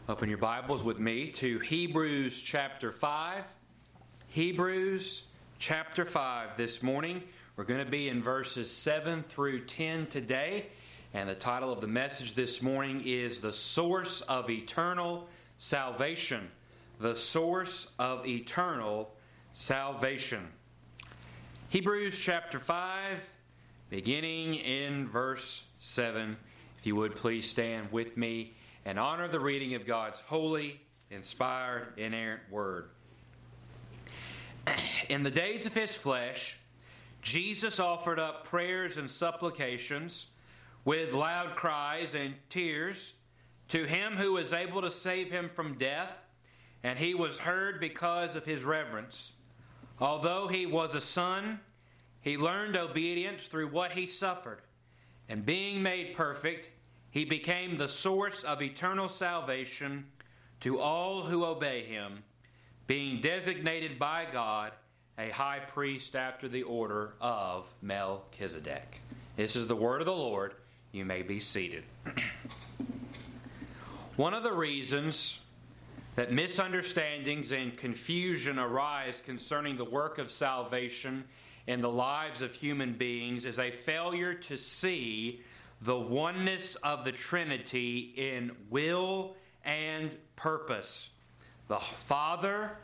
Open your Bibles with me to Hebrews chapter 5. Hebrews chapter 5 this morning. We're going to be in verses 7 through 10 today. And the title of the message this morning is The Source of Eternal Salvation. The Source of Eternal Salvation. Hebrews chapter 5, beginning in verse 7. If you would please stand with me and honor the reading of God's holy, inspired, inerrant Word. In the days of His flesh, Jesus offered up prayers and supplications with loud cries and tears to Him who was able to save Him from death, and He was heard because of His reverence. Although He was a Son, He learned obedience through what He suffered, and being made perfect, He became the source of eternal salvation to all who obey Him, being designated by God a high priest after the order of Melchizedek. This is the word of the Lord. You may be seated. One of the reasons that misunderstandings and confusion arise concerning the work of salvation in the lives of human beings is a failure to see the oneness of the Trinity in will and purpose. The Father,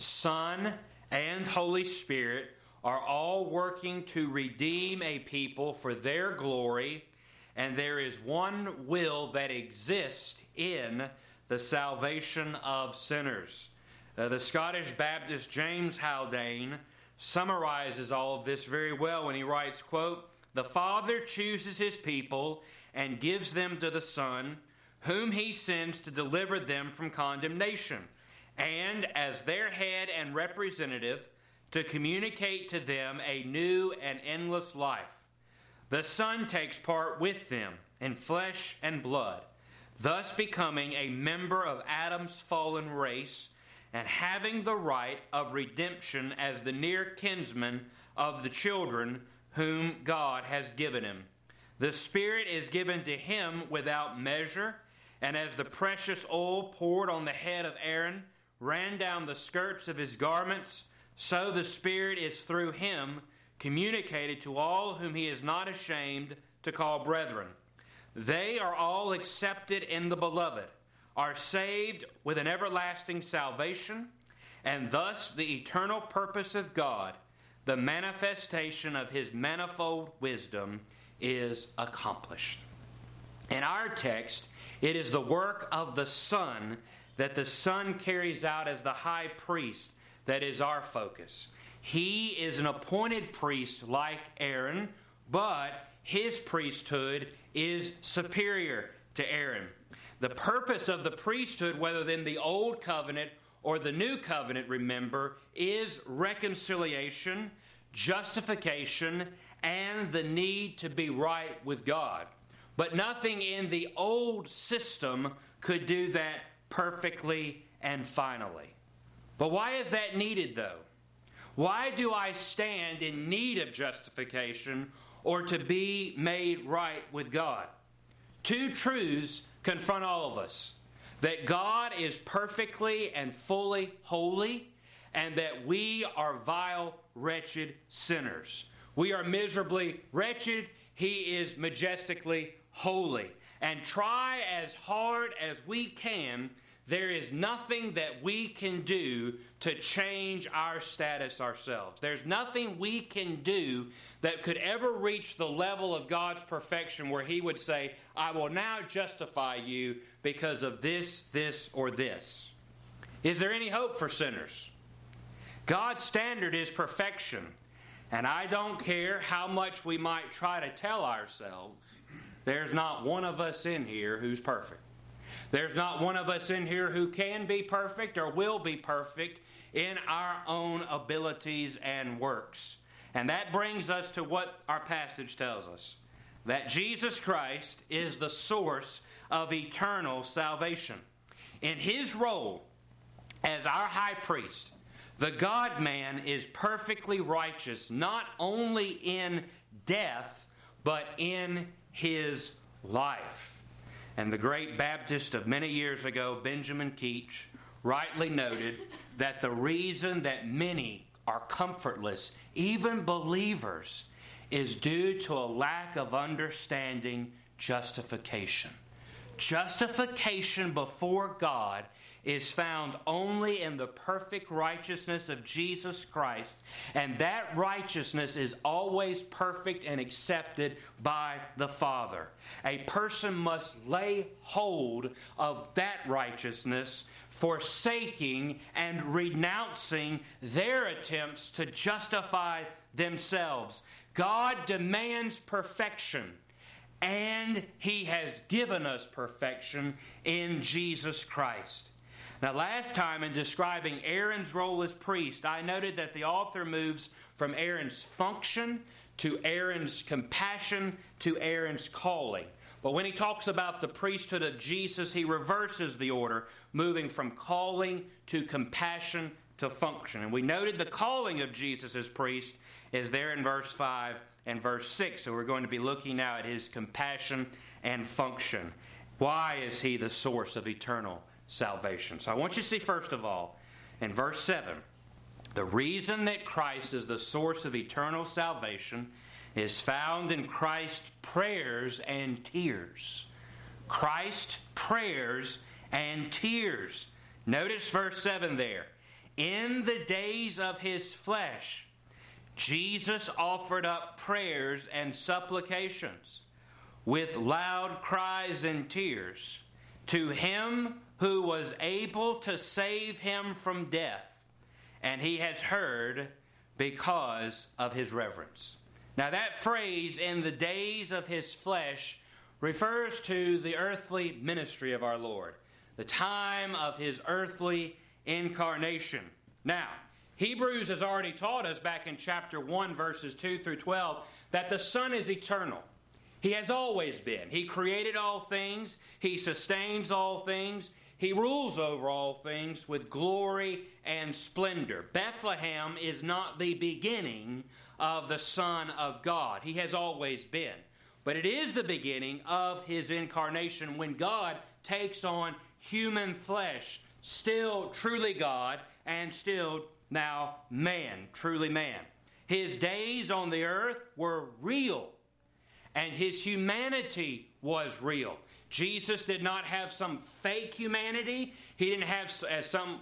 Son, and Holy Spirit are all working to redeem a people for their glory, and there is one will that exists in the salvation of sinners. The Scottish Baptist James Haldane summarizes all of this very well when he writes, quote, "The Father chooses His people and gives them to the Son, whom He sends to deliver them from condemnation, and as their head and representative, to communicate to them a new and endless life. The Son takes part with them in flesh and blood, thus becoming a member of Adam's fallen race and having the right of redemption as the near kinsman of the children whom God has given Him. The Spirit is given to Him without measure, and as the precious oil poured on the head of Aaron ran down the skirts of his garments, so the Spirit is through Him communicated to all whom He is not ashamed to call brethren. They are all accepted in the Beloved, are saved with an everlasting salvation, and thus the eternal purpose of God, the manifestation of His manifold wisdom, is accomplished." In our text, it is the work of the Son that the Son carries out as the high priest that is our focus. He is an appointed priest like Aaron, but His priesthood is superior to Aaron. The purpose of the priesthood, whether in the Old Covenant or the New Covenant, remember, is reconciliation, justification, and the need to be right with God. But nothing in the old system could do that perfectly and finally. But why is that needed, though? Why do I stand in need of justification or to be made right with God? Two truths confront all of us: that God is perfectly and fully holy, and that we are vile, wretched sinners. We are miserably wretched. He is majestically holy. And try as hard as we can, there is nothing that we can do to change our status ourselves. There's nothing we can do that could ever reach the level of God's perfection where He would say, "I will now justify you because of this, this, or this." Is there any hope for sinners? God's standard is perfection. And I don't care how much we might try to tell ourselves, there's not one of us in here who's perfect. There's not one of us in here who can be perfect or will be perfect in our own abilities and works. And that brings us to what our passage tells us: that Jesus Christ is the source of eternal salvation. In His role as our high priest, the God-man is perfectly righteous, not only in death, but in His life. And the great Baptist of many years ago, Benjamin Keach, rightly noted that the reason that many are comfortless, even believers, is due to a lack of understanding justification. Justification before God is found only in the perfect righteousness of Jesus Christ, and that righteousness is always perfect and accepted by the Father. A person must lay hold of that righteousness, forsaking and renouncing their attempts to justify themselves. God demands perfection, and He has given us perfection in Jesus Christ. Now, last time in describing Aaron's role as priest, I noted that the author moves from Aaron's function to Aaron's compassion to Aaron's calling. But when he talks about the priesthood of Jesus, he reverses the order, moving from calling to compassion to function. And we noted the calling of Jesus as priest is there in verse 5 and verse 6. So we're going to be looking now at His compassion and function. Why is He the source of eternal salvation? So I want you to see, first of all, in verse 7, the reason that Christ is the source of eternal salvation is found in Christ's prayers and tears. Christ's prayers and tears. Notice verse 7 there. In the days of His flesh, Jesus offered up prayers and supplications with loud cries and tears to Him who was able to save Him from death, and He has heard because of His reverence. Now that phrase, in the days of His flesh, refers to the earthly ministry of our Lord, the time of His earthly incarnation. Now, Hebrews has already taught us back in chapter 1, verses 2 through 12, that the Son is eternal. He has always been. He created all things. He sustains all things. He rules over all things with glory and splendor. Bethlehem is not the beginning of the Son of God. He has always been. But it is the beginning of His incarnation when God takes on human flesh, still truly God and still now man, truly man. His days on the earth were real, and His humanity was real. Jesus did not have some fake humanity. He didn't have, as some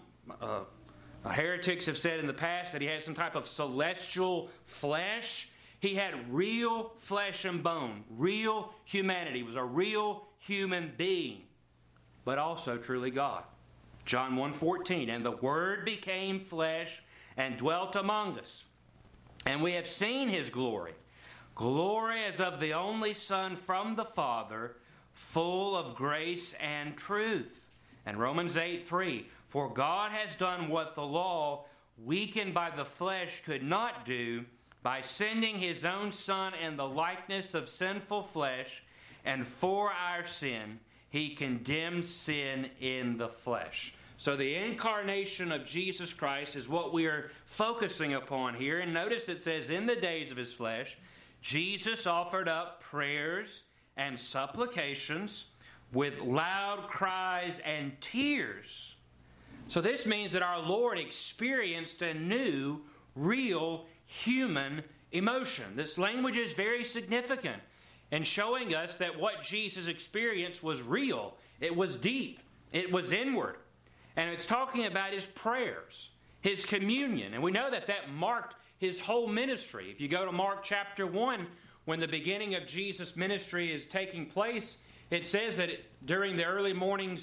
heretics have said in the past, that He had some type of celestial flesh. He had real flesh and bone, real humanity. He was a real human being, but also truly God. John 1:14, and the Word became flesh and dwelt among us, and we have seen His glory. Glory as of the only Son from the Father, full of grace and truth. And Romans 8:3, for God has done what the law, weakened by the flesh, could not do, by sending His own Son in the likeness of sinful flesh, and for our sin, He condemned sin in the flesh. So the incarnation of Jesus Christ is what we are focusing upon here. And notice it says, in the days of His flesh, Jesus offered up prayers and supplications with loud cries and tears. So this means that our Lord experienced a new, real, human emotion. This language is very significant in showing us that what Jesus experienced was real. It was deep. It was inward. And it's talking about His prayers, His communion. And we know that that marked His whole ministry. If you go to Mark chapter 1, when the beginning of Jesus' ministry is taking place, it says that during the early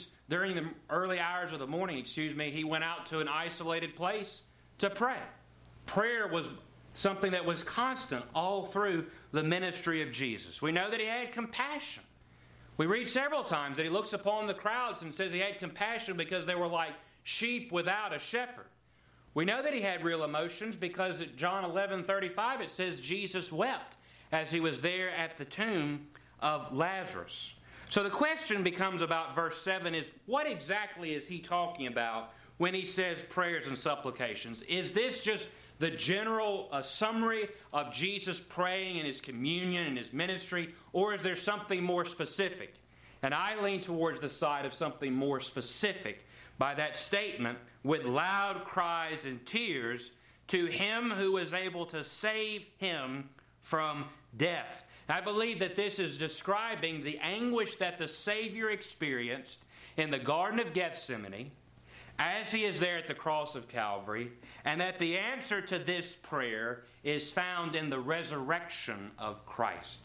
hours of the morning, He went out to an isolated place to pray. Prayer was something that was constant all through the ministry of Jesus. We know that He had compassion. We read several times that He looks upon the crowds and says He had compassion because they were like sheep without a shepherd. We know that He had real emotions because at John 11:35 it says Jesus wept as He was there at the tomb of Lazarus. So the question becomes about verse 7 is, what exactly is He talking about when He says prayers and supplications? Is this just the general summary of Jesus praying in His communion and His ministry, or is there something more specific? And I lean towards the side of something more specific by that statement, with loud cries and tears to him who is able to save him from death. I believe that this is describing the anguish that the Savior experienced in the Garden of Gethsemane as he is there at the cross of Calvary, and that the answer to this prayer is found in the resurrection of Christ.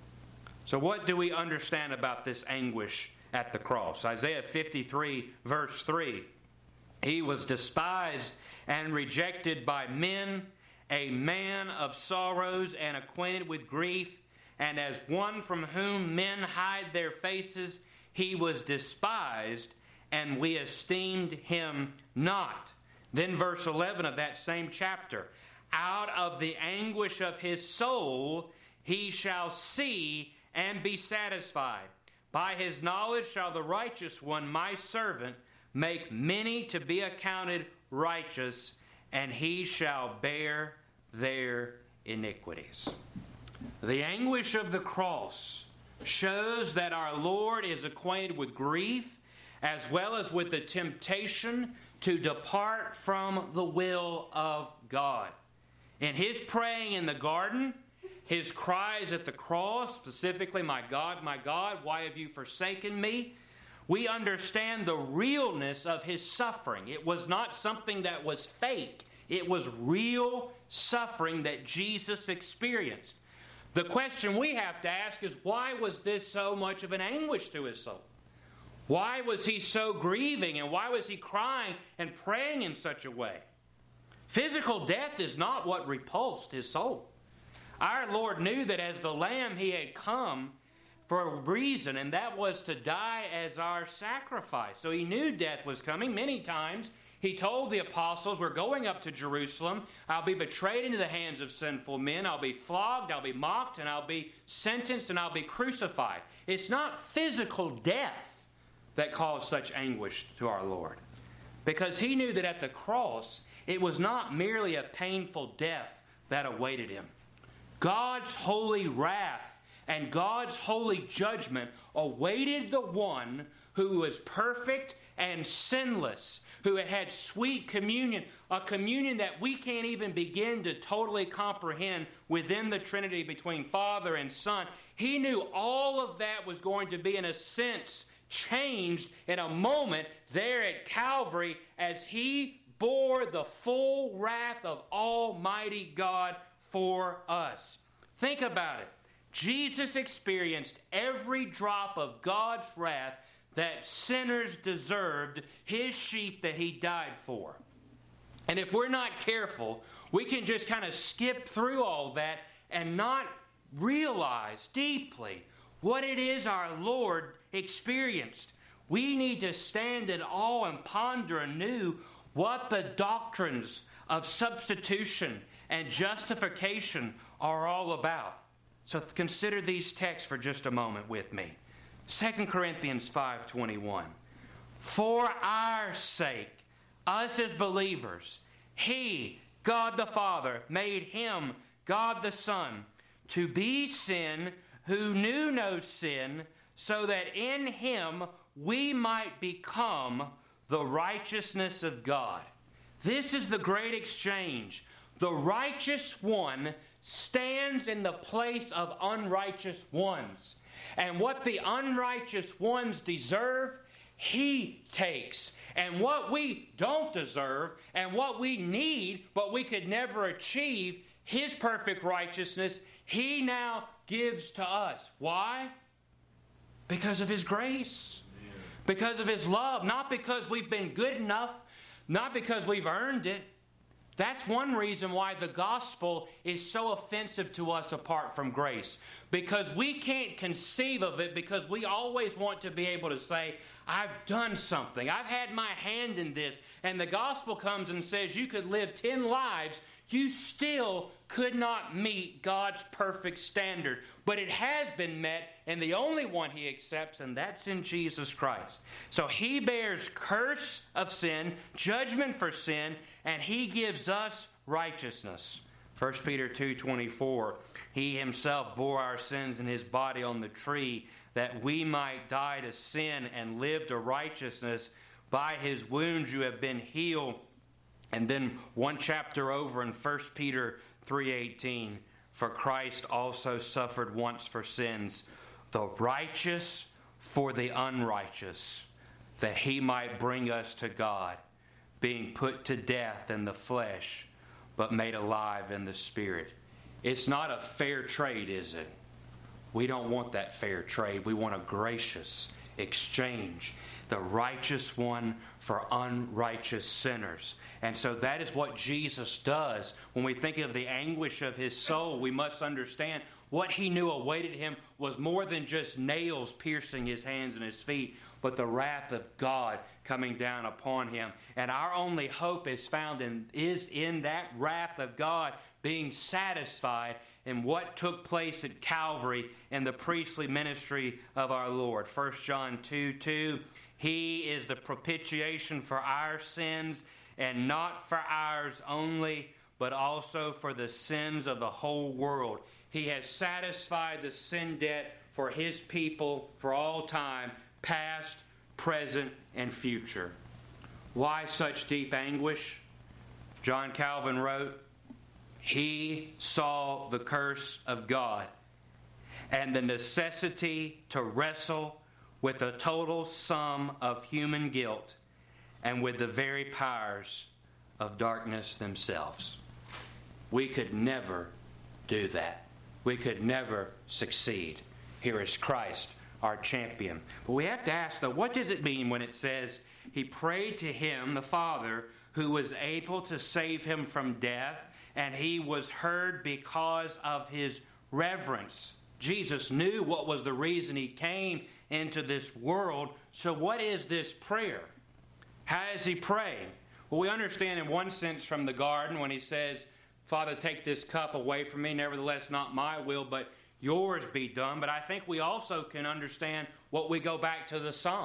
So what do we understand about this anguish at the cross? Isaiah 53, verse 3. He was despised and rejected by men, a man of sorrows and acquainted with grief, and as one from whom men hide their faces, he was despised, and we esteemed him not. Then verse 11 of that same chapter. Out of the anguish of his soul he shall see and be satisfied. By his knowledge shall the righteous one, my servant, make many to be accounted righteous, and he shall bear their iniquities. The anguish of the cross shows that our Lord is acquainted with grief as well as with the temptation to depart from the will of God. In his praying in the garden, his cries at the cross, specifically, my God, why have you forsaken me? We understand the realness of his suffering. It was not something that was fake. It was real suffering that Jesus experienced. The question we have to ask is, why was this so much of an anguish to his soul? Why was he so grieving, and why was he crying and praying in such a way? Physical death is not what repulsed his soul. Our Lord knew that as the Lamb he had come for a reason, and that was to die as our sacrifice. So he knew death was coming. Many times he told the apostles, we're going up to Jerusalem. I'll be betrayed into the hands of sinful men. I'll be flogged, I'll be mocked, and I'll be sentenced, and I'll be crucified. It's not physical death that caused such anguish to our Lord, because he knew that at the cross it was not merely a painful death that awaited him. God's holy wrath and God's holy judgment awaited the one who was perfect and sinless, who had had sweet communion, a communion that we can't even begin to totally comprehend within the Trinity between Father and Son. He knew all of that was going to be, in a sense, changed in a moment there at Calvary as he bore the full wrath of Almighty God for us. Think about it. Jesus experienced every drop of God's wrath that sinners deserved, his sheep that he died for. And if we're not careful, we can just kind of skip through all that and not realize deeply what it is our Lord experienced. We need to stand in awe and ponder anew what the doctrines of substitution and justification are all about. So consider these texts for just a moment with me. 2 Corinthians 5:21. For our sake, us as believers, he, God the Father, made him, God the Son, to be sin who knew no sin, so that in him we might become the righteousness of God. This is the great exchange. The righteous one stands in the place of unrighteous ones. And what the unrighteous ones deserve, he takes. And what we don't deserve and what we need but we could never achieve, his perfect righteousness, he now gives to us. Why? Because of his grace. Because of his love. Not because we've been good enough. Not because we've earned it. That's one reason why the gospel is so offensive to us apart from grace. Because we can't conceive of it, because we always want to be able to say, I've done something. I've had my hand in this. And the gospel comes and says you could live 10 lives. You still could not meet God's perfect standard. But it has been met, and the only one he accepts, and that's in Jesus Christ. So he bears curse of sin, judgment for sin, and he gives us righteousness. 1 Peter 2:24, he himself bore our sins in his body on the tree, that we might die to sin and live to righteousness. By his wounds you have been healed. And then one chapter over in 1 Peter 3:18, for Christ also suffered once for sins, the righteous for the unrighteous, that he might bring us to God, being put to death in the flesh, but made alive in the Spirit. It's not a fair trade, is it? We don't want that fair trade. We want a gracious exchange. The righteous one for unrighteous sinners. And so that is what Jesus does. When we think of the anguish of his soul, we must understand what he knew awaited him was more than just nails piercing his hands and his feet, but the wrath of God coming down upon him. And our only hope is in that wrath of God being satisfied in what took place at Calvary in the priestly ministry of our Lord. 1 John 2:2, he is the propitiation for our sins, and not for ours only, but also for the sins of the whole world. He has satisfied the sin debt for his people for all time, past, present, and future. Why such deep anguish? John Calvin wrote, he saw the curse of God and the necessity to wrestle with the total sum of human guilt and with the very powers of darkness themselves. We could never do that. We could never succeed. Here is Christ, our champion. But we have to ask, though, what does it mean when it says he prayed to him, the Father, who was able to save him from death, and he was heard because of his reverence? Jesus knew what was the reason he came into this world. So what is this prayer? How is he praying? Well, we understand in one sense from the garden when he says, Father, take this cup away from me. Nevertheless, not my will, but yours be done. But I think we also can understand what we go back to the Psalm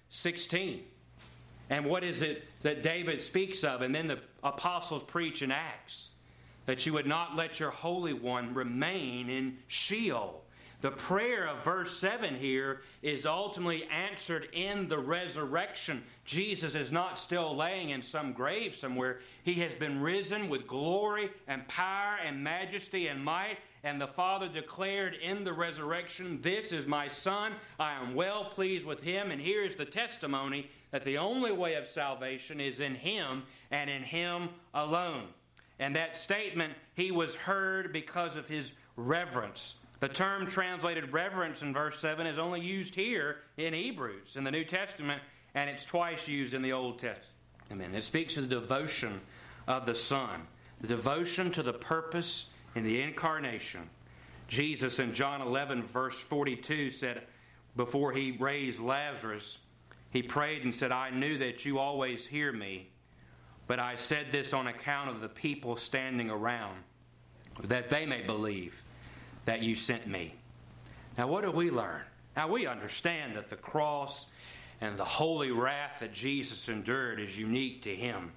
16. And what is it that David speaks of? And then the apostles preach in Acts, that you would not let your Holy One remain in Sheol. The prayer of verse 7 here is ultimately answered in the resurrection. Jesus is not still laying in some grave somewhere. He has been risen with glory and power and majesty and might. And the Father declared in the resurrection, this is my Son. I am well pleased with him. And here is the testimony that the only way of salvation is in him and in him alone. And that statement, he was heard because of his reverence. The term translated reverence in verse 7 is only used here in Hebrews in the New Testament, and it's twice used in the Old Testament. It speaks of the devotion of the Son, the devotion to the purpose in the incarnation. Jesus in John 11, verse 42 said, before he raised Lazarus, he prayed and said, I knew that you always hear me, but I said this on account of the people standing around, that they may believe that you sent me. Now what do we learn? Now we understand that the cross and the holy wrath that Jesus endured is unique to him.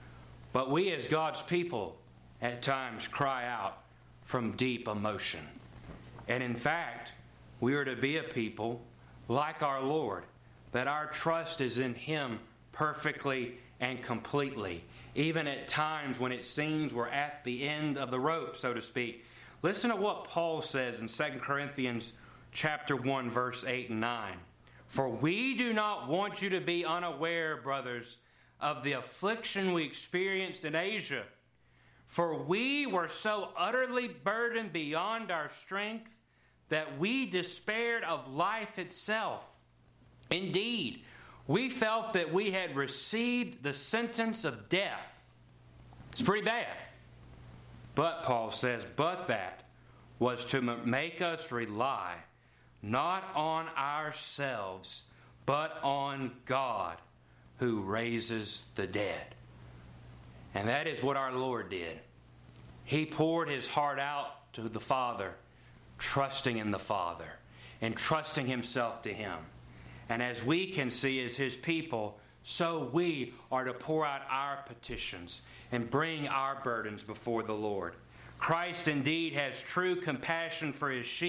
But we as God's people at times cry out from deep emotion. And in fact, we are to be a people like our Lord, that our trust is in him perfectly and completely, even at times when it seems we're at the end of the rope, so to speak. Listen to what Paul says in 2 Corinthians chapter 1, verse 8 and 9. For we do not want you to be unaware, brothers, of the affliction we experienced in Asia. For we were so utterly burdened beyond our strength that we despaired of life itself. Indeed, we felt that we had received the sentence of death. It's pretty bad. But, Paul says, but that was to make us rely not on ourselves, but on God who raises the dead. And that is what our Lord did. He poured his heart out to the Father, trusting in the Father and trusting himself to him. And as we can see as his people, so we are to pour out our petitions and bring our burdens before the Lord. Christ indeed has true compassion for his sheep,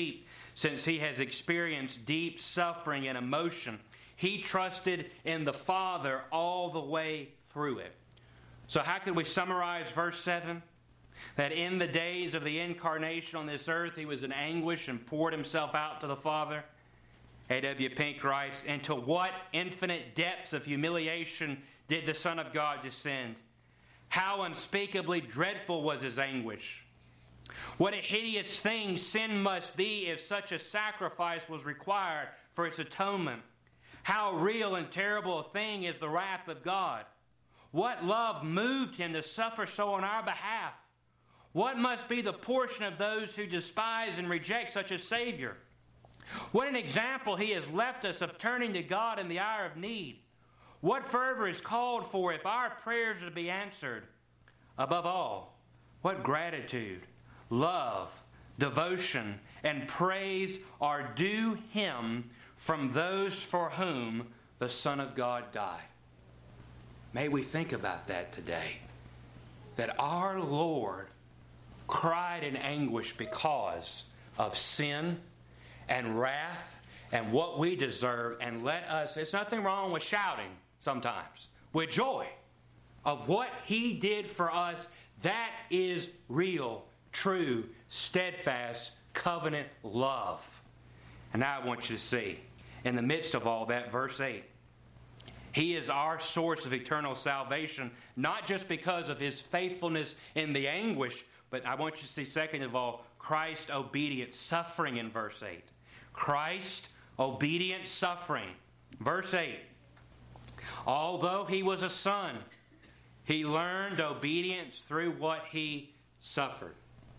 since he has experienced deep suffering and emotion. He trusted in the Father all the way through it. So how can we summarize verse 7? That in the days of the incarnation on this earth, he was in anguish and poured himself out to the Father. A.W. Pink writes, "Into what infinite depths of humiliation did the Son of God descend? How unspeakably dreadful was his anguish. What a hideous thing sin must be if such a sacrifice was required for its atonement. How real and terrible a thing is the wrath of God. What love moved him to suffer so on our behalf? What must be the portion of those who despise and reject such a Savior? What an example he has left us of turning to God in the hour of need. What fervor is called for if our prayers are to be answered? Above all, what gratitude, love, devotion, and praise are due him from those for whom the Son of God died." May we think about that today. That our Lord cried in anguish because of sin and wrath and what we deserve. And let us, there's nothing wrong with shouting sometimes, with joy of what he did for us. That is real, true, steadfast, covenant love. And now I want you to see, in the midst of all that, verse 8. He is our source of eternal salvation, not just because of his faithfulness in the anguish, but I want you to see, second of all, Christ's obedient suffering in verse 8. Christ obedient suffering. Verse 8. Although he was a son, he learned obedience through what he suffered.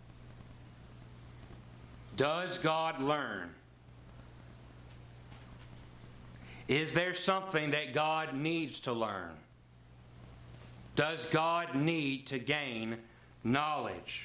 Does God learn? Is there something that God needs to learn? Does God need to gain knowledge?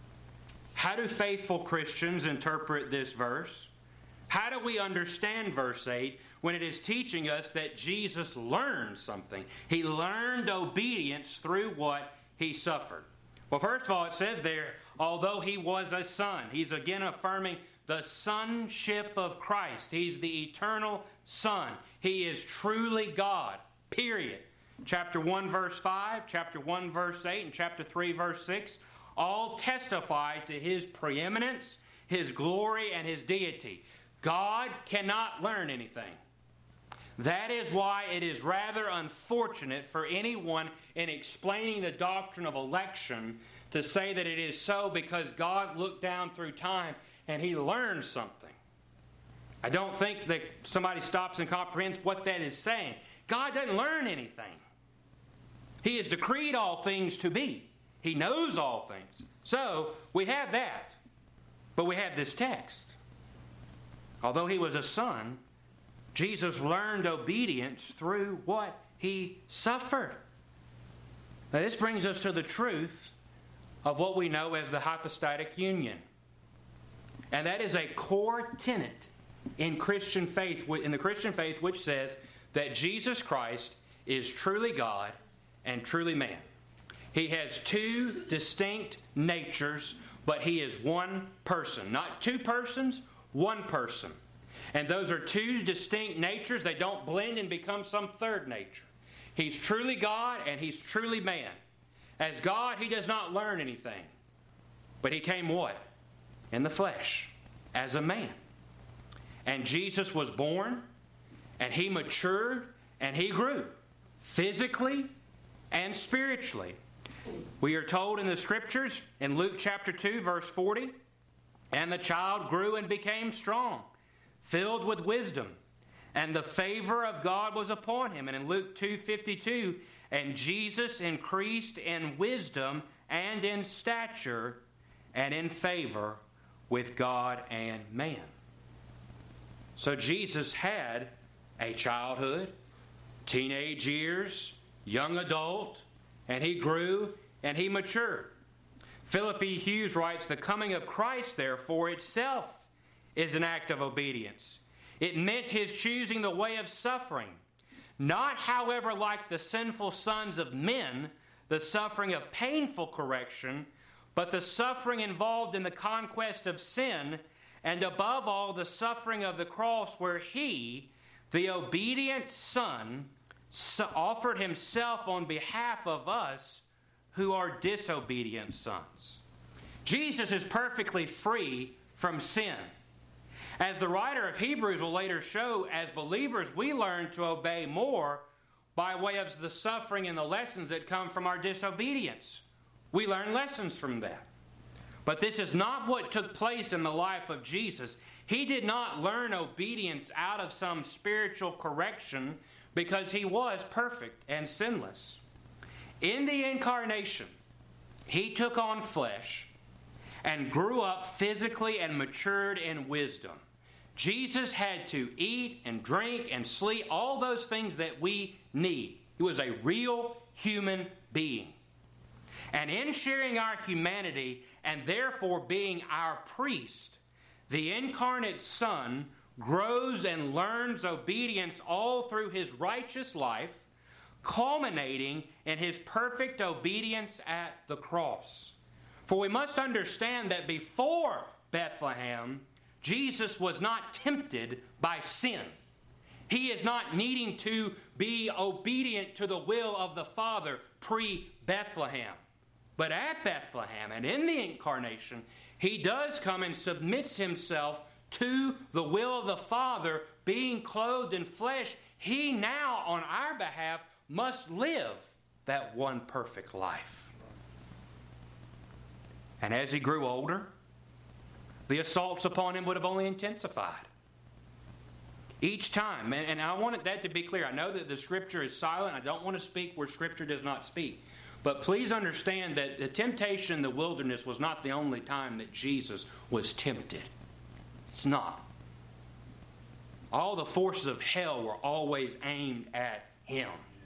How do faithful Christians interpret this verse? How do we understand verse 8 when it is teaching us that Jesus learned something? He learned obedience through what he suffered. Well, first of all, it says there, although he was a son. He's again affirming the sonship of Christ. He's the eternal Son. He is truly God, period. Chapter 1, verse 5, chapter 1, verse 8, and chapter 3, verse 6 all testify to his preeminence, his glory, and his deity. God cannot learn anything. That is why it is rather unfortunate for anyone in explaining the doctrine of election to say that it is so because God looked down through time and he learned something. I don't think that somebody stops and comprehends what that is saying. God doesn't learn anything. He has decreed all things to be. He knows all things. So, we have that. But we have this text. Although he was a son, Jesus learned obedience through what he suffered. Now, this brings us to the truth of what we know as the hypostatic union. And that is a core tenet in Christian faith, in the Christian faith, which says that Jesus Christ is truly God and truly man. He has two distinct natures, but he is one person. Not two persons, one person. And those are two distinct natures. They don't blend and become some third nature. He's truly God and he's truly man. As God, he does not learn anything. But he came what? In the flesh, as a man. And Jesus was born, and he matured, and he grew, physically and spiritually. We are told in the Scriptures, in Luke chapter 2, verse 40, and the child grew and became strong, filled with wisdom, and the favor of God was upon him. And in Luke 2:52, and Jesus increased in wisdom and in stature and in favor with God and man. So Jesus had a childhood, teenage years, young adult, and he grew and he matured. Philip E. Hughes writes, the coming of Christ, therefore, itself is an act of obedience. It meant his choosing the way of suffering. Not, however, like the sinful sons of men, the suffering of painful correction, but the suffering involved in the conquest of sin and above all the suffering of the cross, where he, the obedient Son, offered himself on behalf of us who are disobedient sons. Jesus is perfectly free from sin. As the writer of Hebrews will later show, as believers, we learn to obey more by way of the suffering and the lessons that come from our disobedience. We learn lessons from that. But this is not what took place in the life of Jesus. He did not learn obedience out of some spiritual correction because he was perfect and sinless. In the incarnation, he took on flesh and grew up physically and matured in wisdom. Jesus had to eat and drink and sleep, all those things that we need. He was a real human being. And in sharing our humanity and therefore being our priest, the incarnate Son grows and learns obedience all through his righteous life, culminating in his perfect obedience at the cross. For we must understand that before Bethlehem, Jesus was not tempted by sin. He is not needing to be obedient to the will of the Father pre-Bethlehem. But at Bethlehem and in the incarnation, he does come and submits himself to the will of the Father, being clothed in flesh. He now, on our behalf, must live that one perfect life. And as he grew older, the assaults upon him would have only intensified. Each time, and I want that to be clear. I know that the Scripture is silent. I don't want to speak where Scripture does not speak. But please understand that the temptation in the wilderness was not the only time that Jesus was tempted. It's not. All the forces of hell were always aimed at him.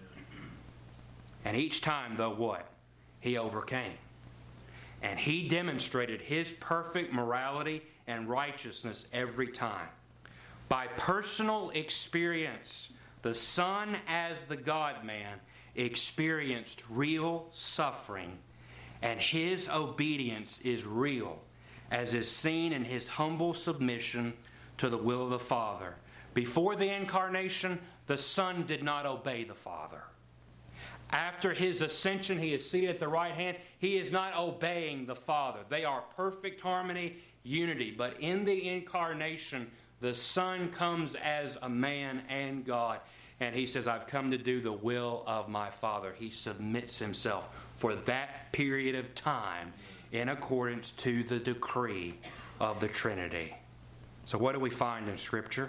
And each time, though, what? He overcame. And he demonstrated his perfect morality and righteousness every time. By personal experience, the Son as the God-man experienced real suffering, and his obedience is real, as is seen in his humble submission to the will of the Father. Before the incarnation, the Son did not obey the Father. After his ascension, he is seated at the right hand. He is not obeying the Father. They are perfect harmony, unity. But in the incarnation, the Son comes as a man and God. And he says, I've come to do the will of my Father. He submits himself for that period of time in accordance to the decree of the Trinity. So what do we find in Scripture?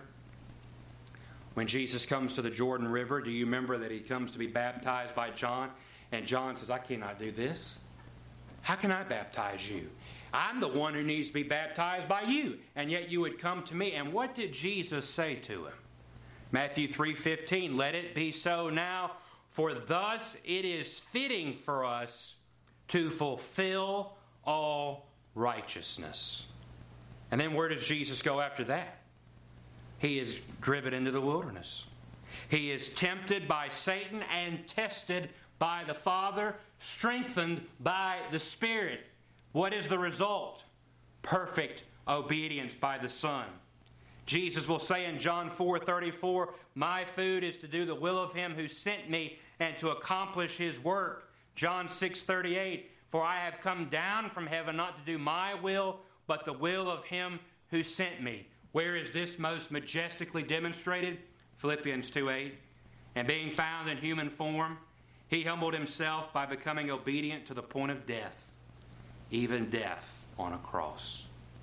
When Jesus comes to the Jordan River, do you remember that he comes to be baptized by John? And John says, I cannot do this. How can I baptize you? I'm the one who needs to be baptized by you. And yet you would come to me. And what did Jesus say to him? Matthew 3:15, let it be so now, for thus it is fitting for us to fulfill all righteousness. And then where does Jesus go after that? He is driven into the wilderness. He is tempted by Satan and tested by the Father, strengthened by the Spirit. What is the result? Perfect obedience by the Son. Jesus will say in John 4:34, my food is to do the will of him who sent me and to accomplish his work. John 6:38, for I have come down from heaven not to do my will, but the will of him who sent me. Where is this most majestically demonstrated? Philippians 2:8. And being found in human form, he humbled himself by becoming obedient to the point of death, even death on a cross.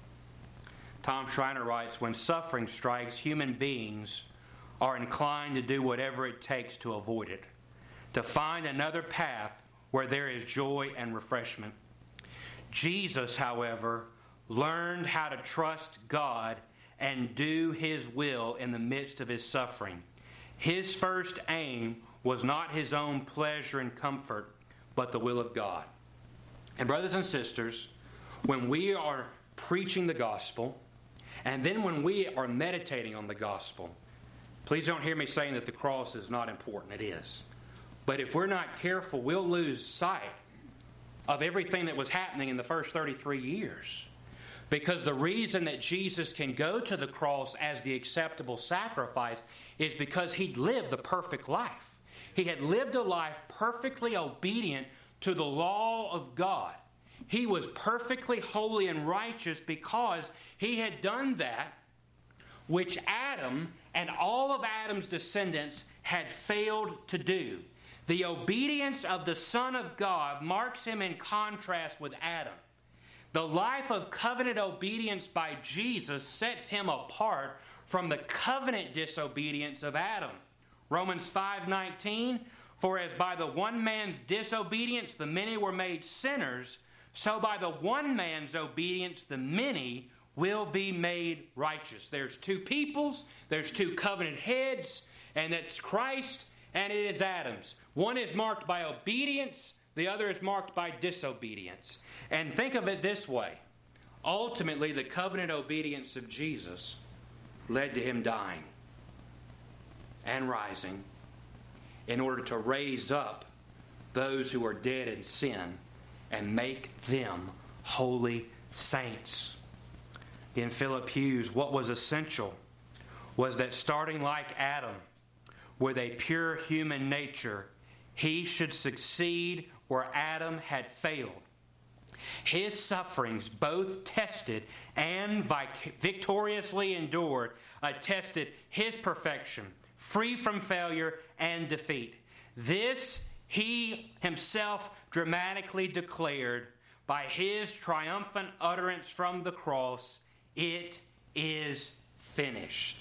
Tom Schreiner writes, when suffering strikes, human beings are inclined to do whatever it takes to avoid it, to find another path where there is joy and refreshment. Jesus, however, learned how to trust God and do his will in the midst of his suffering. His first aim was not his own pleasure and comfort, but the will of God. And brothers and sisters, when we are preaching the gospel, and then when we are meditating on the gospel, please don't hear me saying that the cross is not important. It is. But if we're not careful, we'll lose sight of everything that was happening in the first 33 years. Because the reason that Jesus can go to the cross as the acceptable sacrifice is because He'd lived the perfect life. He had lived a life perfectly obedient to the law of God. He was perfectly holy and righteous because He had done that which Adam and all of Adam's descendants had failed to do. The obedience of the Son of God marks Him in contrast with Adam. The life of covenant obedience by Jesus sets Him apart from the covenant disobedience of Adam. Romans 5:19, for as by the one man's disobedience the many were made sinners, so by the one man's obedience the many will be made righteous. There's two peoples, there's two covenant heads, and that's Christ and it is Adam's. One is marked by obedience, the other is marked by disobedience. And think of it this way. Ultimately, the covenant obedience of Jesus led to Him dying and rising in order to raise up those who are dead in sin and make them holy saints. In Philip Hughes, what was essential was that starting like Adam, with a pure human nature, he should succeed where Adam had failed. His sufferings, both tested and victoriously endured, attested His perfection, free from failure and defeat. This He Himself dramatically declared by His triumphant utterance from the cross, "It is finished."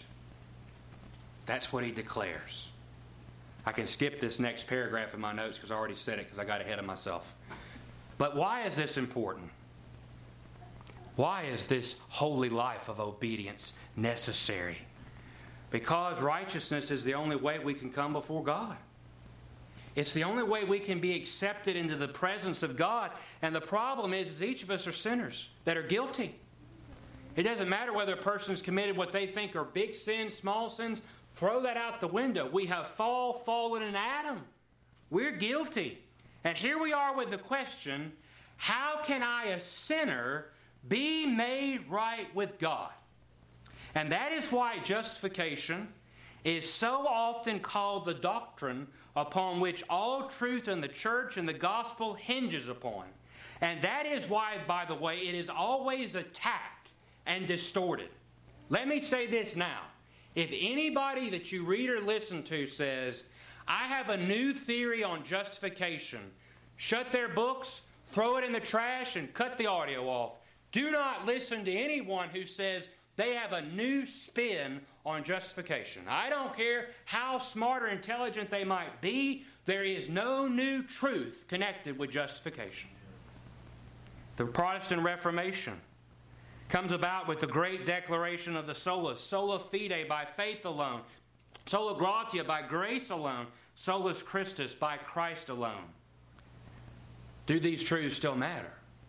That's what He declares. I can skip this next paragraph in my notes because I already said it because I got ahead of myself. But why is this important? Why is this holy life of obedience necessary? Because righteousness is the only way we can come before God. It's the only way we can be accepted into the presence of God. And the problem is each of us are sinners that are guilty. It doesn't matter whether a person's committed what they think are big sins, small sins. Throw that out the window. We have fallen in Adam. We're guilty. And here we are with the question, how can I, a sinner, be made right with God? And that is why justification is so often called the doctrine upon which all truth in the church and the gospel hinges upon. And that is why, by the way, it is always attacked and distorted. Let me say this now. If anybody that you read or listen to says, I have a new theory on justification, shut their books, throw it in the trash, and cut the audio off. Do not listen to anyone who says they have a new spin on justification. I don't care how smart or intelligent they might be, there is no new truth connected with justification. The Protestant Reformation comes about with the great declaration of the sola fide, by faith alone, sola gratia, by grace alone, solus Christus, by Christ alone. Do these truths still matter?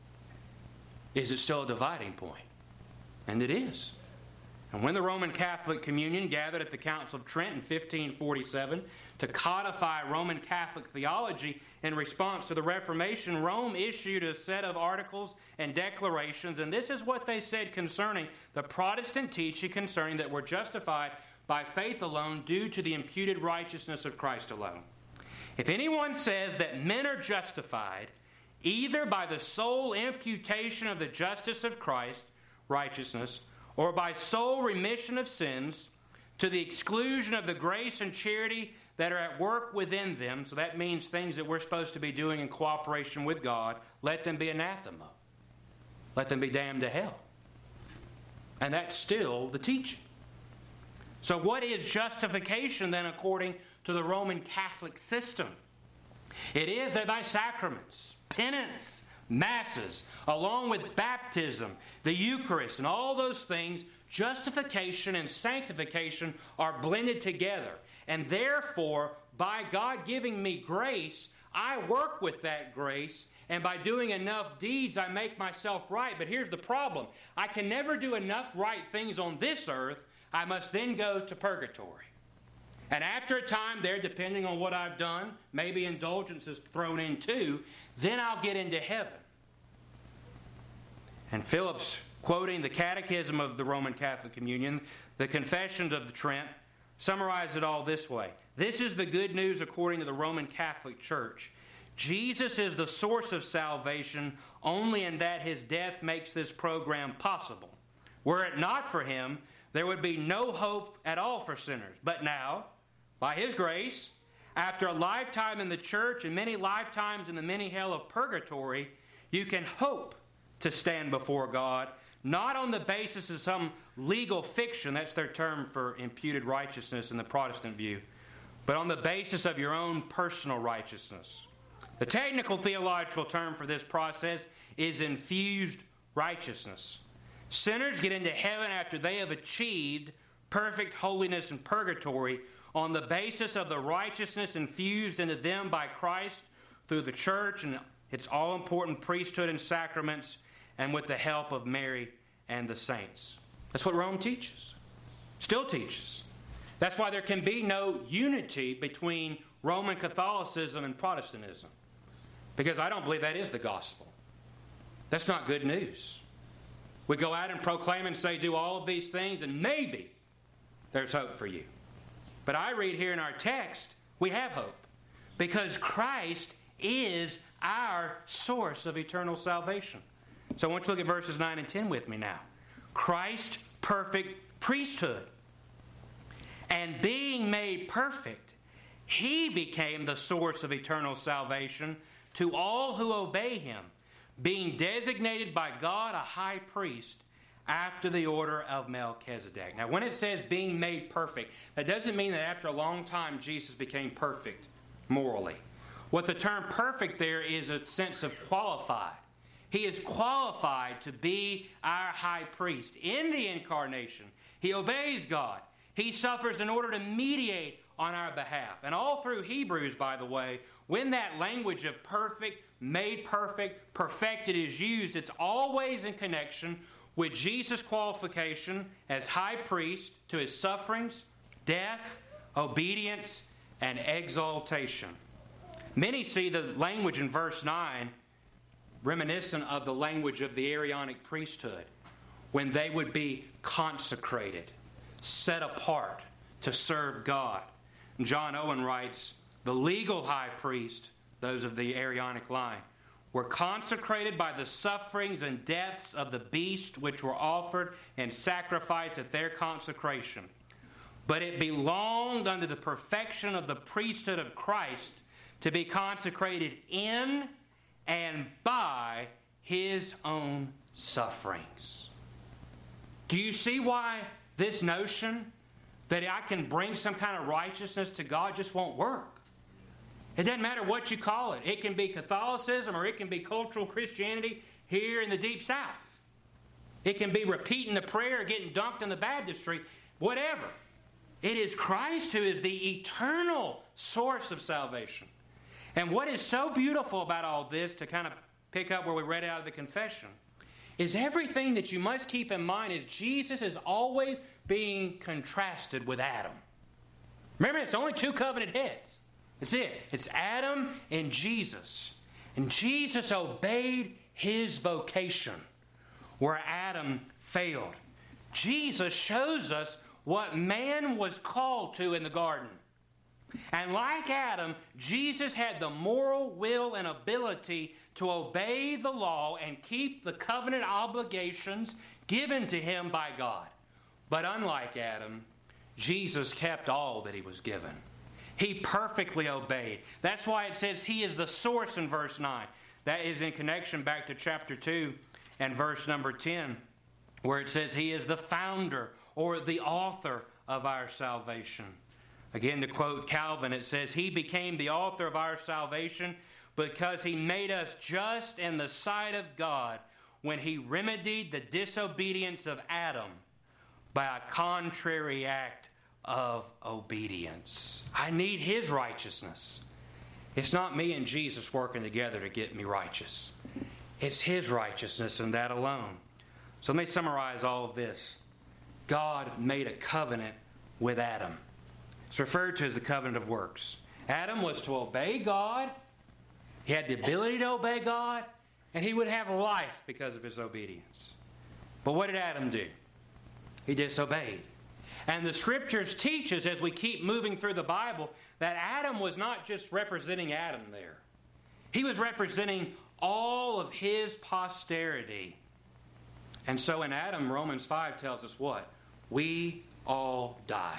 Is it still a dividing point? And it is. And when the Roman Catholic Communion gathered at the Council of Trent in 1547 to codify Roman Catholic theology in response to the Reformation, Rome issued a set of articles and declarations, and this is what they said concerning the Protestant teaching concerning that we're justified by faith alone due to the imputed righteousness of Christ alone. If anyone says that men are justified either by the sole imputation of the justice of Christ, righteousness, or by sole remission of sins, to the exclusion of the grace and charity that are at work within them, so that means things that we're supposed to be doing in cooperation with God, let them be anathema. Let them be damned to hell. And that's still the teaching. So what is justification then according to the Roman Catholic system? It is that by sacraments, penance, masses, along with baptism, the Eucharist, and all those things, justification and sanctification are blended together. And therefore, by God giving me grace, I work with that grace, and by doing enough deeds, I make myself right. But here's the problem. I can never do enough right things on this earth. I must then go to purgatory. And after a time there, depending on what I've done, maybe indulgence is thrown in too, then I'll get into heaven. And Philip's quoting the Catechism of the Roman Catholic Communion, the Confessions of Trent, summarize it all this way. This is the good news according to the Roman Catholic Church. Jesus is the source of salvation only in that his death makes this program possible. Were it not for him, there would be no hope at all for sinners. But now, by his grace, after a lifetime in the church and many lifetimes in the many hell of purgatory, you can hope to stand before God, not on the basis of some legal fiction, that's their term for imputed righteousness in the Protestant view, but on the basis of your own personal righteousness. The technical theological term for this process is infused righteousness. Sinners get into heaven after they have achieved perfect holiness in purgatory on the basis of the righteousness infused into them by Christ through the church and its all-important priesthood and sacraments, and with the help of Mary and the saints. That's what Rome teaches. Still teaches. That's why there can be no unity between Roman Catholicism and Protestantism. Because I don't believe that is the gospel. That's not good news. We go out and proclaim and say, do all of these things, and maybe there's hope for you. But I read here in our text, we have hope. Because Christ is our source of eternal salvation. So I want you to look at verses 9 and 10 with me now. Christ's perfect priesthood. And being made perfect, he became the source of eternal salvation to all who obey him, being designated by God a high priest after the order of Melchizedek. Now, when it says being made perfect, that doesn't mean that after a long time Jesus became perfect morally. What the term perfect there is a sense of qualified. He is qualified to be our high priest. In the incarnation, he obeys God. He suffers in order to mediate on our behalf. And all through Hebrews, by the way, when that language of perfect, made perfect, perfected is used, it's always in connection with Jesus' qualification as high priest to his sufferings, death, obedience, and exaltation. Many see the language in verse 9 reminiscent of the language of the Aaronic priesthood, when they would be consecrated, set apart to serve God. John Owen writes, the legal high priest, those of the Aaronic line, were consecrated by the sufferings and deaths of the beast which were offered and sacrificed at their consecration. But it belonged unto the perfection of the priesthood of Christ to be consecrated in and by his own sufferings. Do you see why this notion that I can bring some kind of righteousness to God just won't work? It doesn't matter what you call it. It can be Catholicism or it can be cultural Christianity here in the Deep South. It can be repeating the prayer, getting dunked in the baptistry, whatever. It is Christ who is the eternal source of salvation. And what is so beautiful about all this, to kind of pick up where we read out of the confession, is everything that you must keep in mind is Jesus is always being contrasted with Adam. Remember, it's only two covenant heads. That's it. It's Adam and Jesus. And Jesus obeyed his vocation where Adam failed. Jesus shows us what man was called to in the garden. And like Adam, Jesus had the moral will and ability to obey the law and keep the covenant obligations given to him by God. But unlike Adam, Jesus kept all that he was given. He perfectly obeyed. That's why it says he is the source in verse 9. That is in connection back to chapter 2 and verse number 10, where it says he is the founder or the author of our salvation. Again, to quote Calvin, it says, he became the author of our salvation because he made us just in the sight of God when he remedied the disobedience of Adam by a contrary act of obedience. I need his righteousness. It's not me and Jesus working together to get me righteous. It's his righteousness and that alone. So let me summarize all of this. God made a covenant with Adam. It's referred to as the covenant of works. Adam was to obey God. He had the ability to obey God, and he would have life because of his obedience. But what did Adam do? He disobeyed. And the Scriptures teach us, as we keep moving through the Bible, that Adam was not just representing Adam there. He was representing all of his posterity. And so in Adam, Romans 5 tells us what? We all died.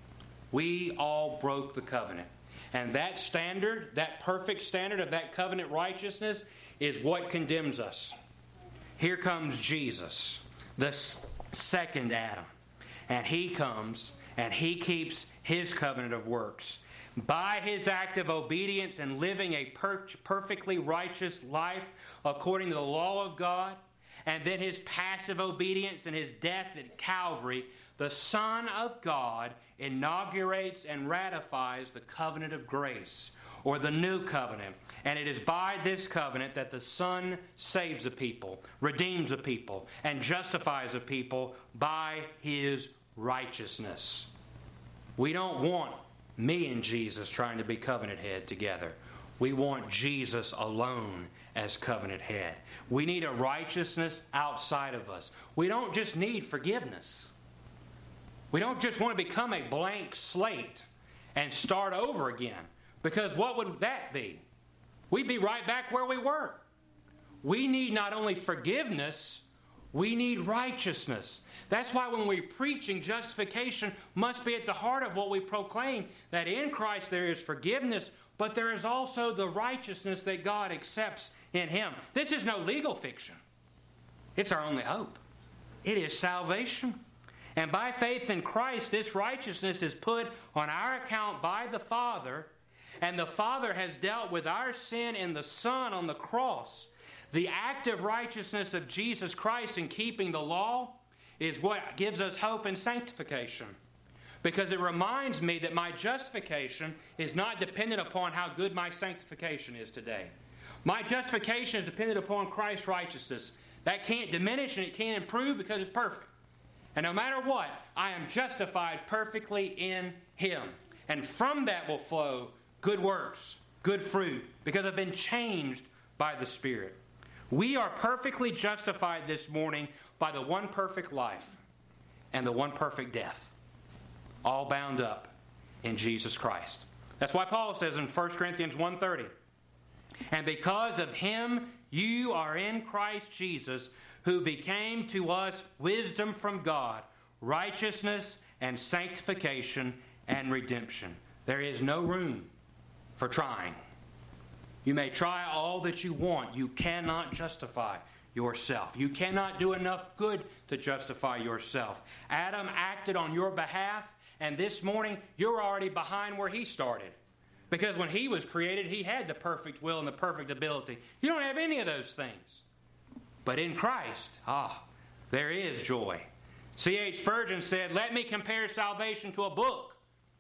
We all broke the covenant. And that standard, that perfect standard of that covenant righteousness, is what condemns us. Here comes Jesus, the second Adam. And he comes and he keeps his covenant of works. By his act of obedience and living a perfectly righteous life according to the law of God, and then his passive obedience and his death at Calvary, the Son of God inaugurates and ratifies the covenant of grace, or the new covenant. And it is by this covenant that the Son saves a people, redeems a people, and justifies a people by his righteousness. We don't want me and Jesus trying to be covenant head together. We want Jesus alone as covenant head. We need a righteousness outside of us. We don't just need forgiveness. We don't just want to become a blank slate and start over again. Because what would that be? We'd be right back where we were. We need not only forgiveness, we need righteousness. That's why when we're preaching, justification must be at the heart of what we proclaim, that in Christ there is forgiveness, but there is also the righteousness that God accepts in Him. This is no legal fiction. It's our only hope. It is salvation. And by faith in Christ, this righteousness is put on our account by the Father, and the Father has dealt with our sin in the Son on the cross. The active righteousness of Jesus Christ in keeping the law is what gives us hope in sanctification. Because it reminds me that my justification is not dependent upon how good my sanctification is today. My justification is dependent upon Christ's righteousness. That can't diminish and it can't improve because it's perfect. And no matter what, I am justified perfectly in Him. And from that will flow good works, good fruit, because I've been changed by the Spirit. We are perfectly justified this morning by the one perfect life and the one perfect death, all bound up in Jesus Christ. That's why Paul says in 1 Corinthians 1:30, and because of Him you are in Christ Jesus, who became to us wisdom from God, righteousness and sanctification and redemption. There is no room for trying. You may try all that you want. You cannot justify yourself. You cannot do enough good to justify yourself. Adam acted on your behalf, and this morning you're already behind where he started. Because when he was created, he had the perfect will and the perfect ability. You don't have any of those things. But in Christ, there is joy. C.H. Spurgeon said, "Let me compare salvation to a book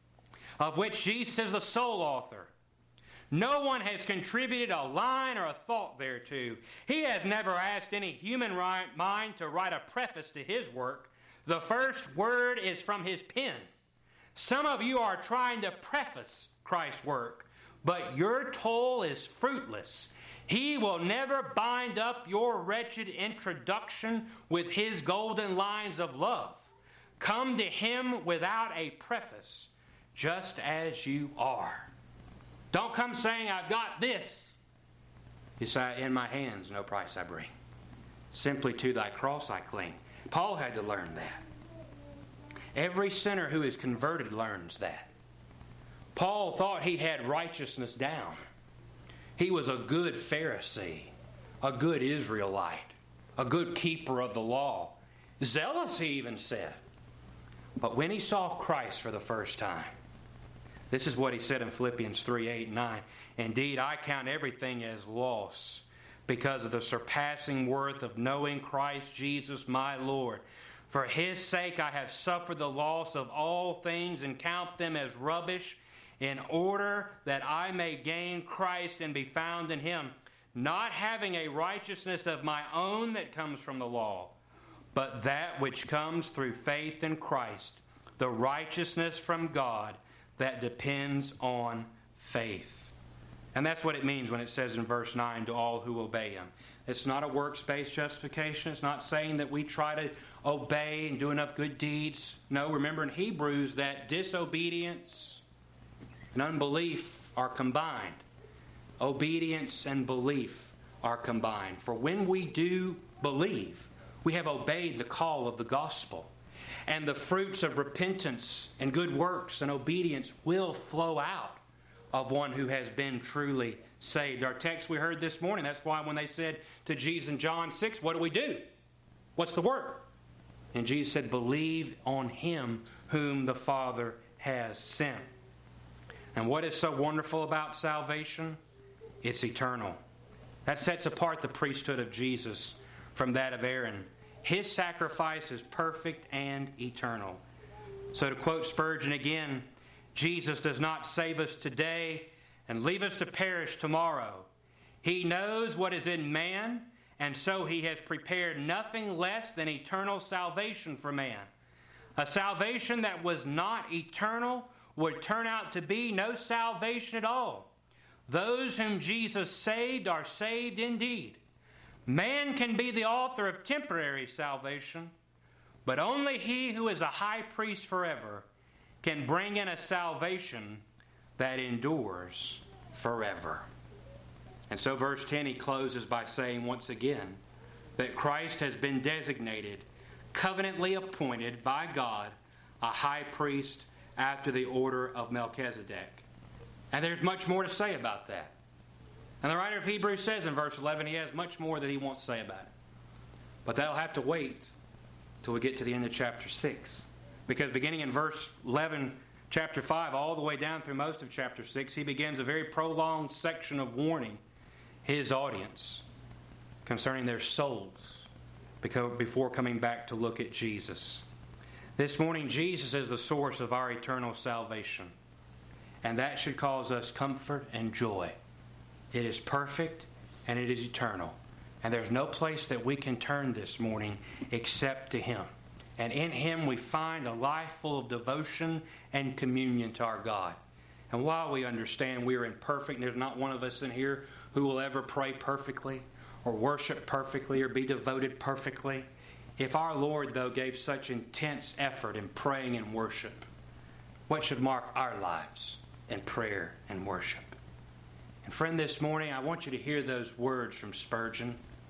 of which Jesus is the sole author. No one has contributed a line or a thought thereto. He has never asked any human mind to write a preface to his work. The first word is from his pen. Some of you are trying to preface Christ's work, but your toil is fruitless. He will never bind up your wretched introduction with his golden lines of love. Come to him without a preface, just as you are." Don't come saying, "I've got this." You say, "In my hands no price I bring. Simply to thy cross I cling." Paul had to learn that. Every sinner who is converted learns that. Paul thought he had righteousness down. He was a good Pharisee, a good Israelite, a good keeper of the law. Zealous, he even said. But when he saw Christ for the first time, this is what he said in Philippians 3:8-9. "Indeed, I count everything as loss because of the surpassing worth of knowing Christ Jesus my Lord. For his sake I have suffered the loss of all things and count them as rubbish, in order that I may gain Christ and be found in him, not having a righteousness of my own that comes from the law, but that which comes through faith in Christ, the righteousness from God that depends on faith." And that's what it means when it says in verse 9, to all who obey Him. It's not a works-based justification. It's not saying that we try to obey and do enough good deeds. No, remember in Hebrews that disobedience and unbelief are combined. Obedience and belief are combined. For when we do believe, we have obeyed the call of the gospel. And the fruits of repentance and good works and obedience will flow out of one who has been truly saved. Our text we heard this morning, that's why when they said to Jesus in John 6, what do we do? What's the work? And Jesus said, believe on Him whom the Father has sent. And what is so wonderful about salvation? It's eternal. That sets apart the priesthood of Jesus from that of Aaron. His sacrifice is perfect and eternal. So to quote Spurgeon again, Jesus does not save us today and leave us to perish tomorrow. He knows what is in man, and so He has prepared nothing less than eternal salvation for man. A salvation that was not eternal would turn out to be no salvation at all. Those whom Jesus saved are saved indeed. Man can be the author of temporary salvation, but only He who is a high priest forever can bring in a salvation that endures forever. And so verse 10, he closes by saying once again that Christ has been designated, covenantly appointed by God, a high priest after the order of Melchizedek. And there's much more to say about that. And the writer of Hebrews says in verse 11 he has much more that he wants to say about it. But that'll have to wait till we get to the end of chapter 6. Because beginning in verse 11, chapter 5, all the way down through most of chapter 6, he begins a very prolonged section of warning his audience concerning their souls before coming back to look at Jesus. This morning, Jesus is the source of our eternal salvation. And that should cause us comfort and joy. It is perfect and it is eternal. And there's no place that we can turn this morning except to Him. And in Him we find a life full of devotion and communion to our God. And while we understand we are imperfect, there's not one of us in here who will ever pray perfectly or worship perfectly or be devoted perfectly. If our Lord, though, gave such intense effort in praying and worship, what should mark our lives in prayer and worship? And friend, this morning I want you to hear those words from Spurgeon.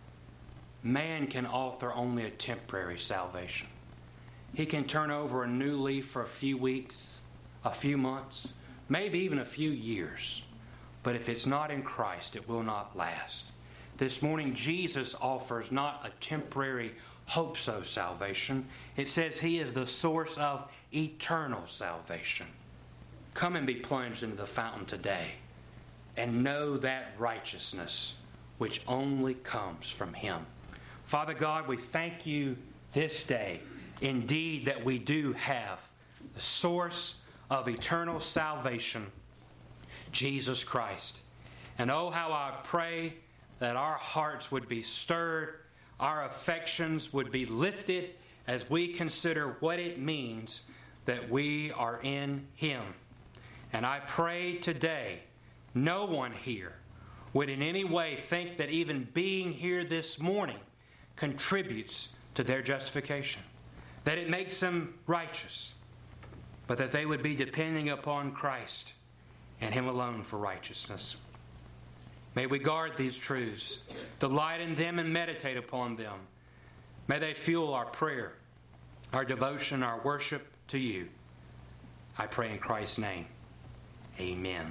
Man can author only a temporary salvation. He can turn over a new leaf for a few weeks, a few months, maybe even a few years. But if it's not in Christ, it will not last. This morning, Jesus offers not a temporary hope-so salvation. It says He is the source of eternal salvation. Come and be plunged into the fountain today and know that righteousness which only comes from Him. Father God, we thank You this day. Indeed, that we do have the source of eternal salvation, Jesus Christ. And oh, how I pray that our hearts would be stirred, our affections would be lifted as we consider what it means that we are in Him. And I pray today, no one here would in any way think that even being here this morning contributes to their justification, that it makes them righteous, but that they would be depending upon Christ and Him alone for righteousness. May we guard these truths, delight in them, and meditate upon them. May they fuel our prayer, our devotion, our worship to You. I pray in Christ's name. Amen.